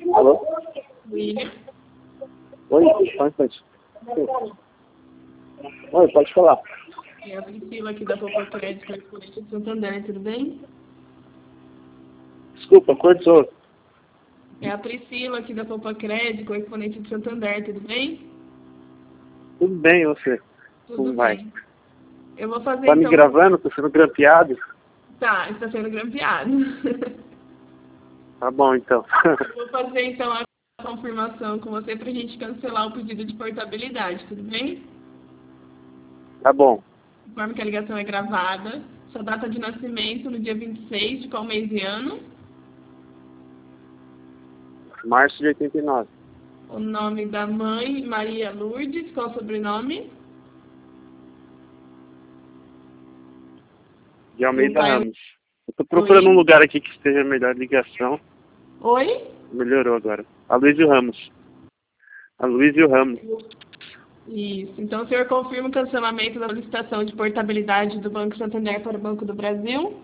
Alô? William. Oi, pode. Oi, pode falar. É a Priscila aqui da Poupa Crédito, correspondente de Santander, tudo bem? Desculpa, cortou. É a Priscila aqui da Poupa Crédito, correspondente de Santander, tudo bem? Tudo bem, você? Tudo Como vai? bem. Eu vou fazer Tá me então... gravando? Tô sendo grampeado? Tá, está sendo grampeado. Tá bom, então. Eu vou fazer então a confirmação com você pra gente cancelar o pedido de portabilidade, tudo bem? Tá bom. Informe que a ligação é gravada. Sua data de nascimento no dia 26 de qual mês e ano? Março de 89. O nome da mãe, Maria Lourdes, qual o sobrenome? De Almeida pai... Ramos. Eu tô procurando Oi? um lugar aqui que esteja melhor ligação. Oi? Melhorou agora. Aloysio Ramos. Aloysio Ramos. Isso. Então, o senhor confirma o cancelamento da licitação de portabilidade do Banco Santander para o Banco do Brasil?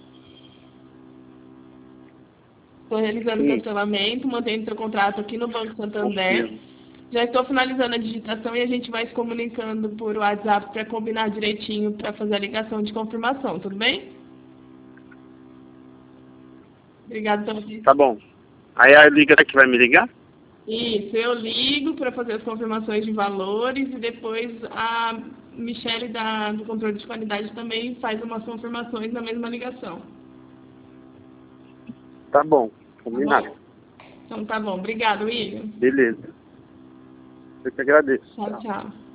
Estou realizando o Sim, cancelamento, mantendo seu contrato aqui no Banco Santander. confirmo. Já estou finalizando a digitação e a gente vai se comunicando por WhatsApp para combinar direitinho para fazer a ligação de confirmação, tudo bem? Obrigada pela Tá bom. Aí a liga que vai me ligar? Isso, eu ligo para fazer as confirmações de valores e depois a Michele do controle de qualidade também faz umas confirmações na mesma ligação. Tá bom. Tá Combinado. bom? Então tá bom. Obrigado, William. Beleza. Eu que agradeço. Tchau, tchau.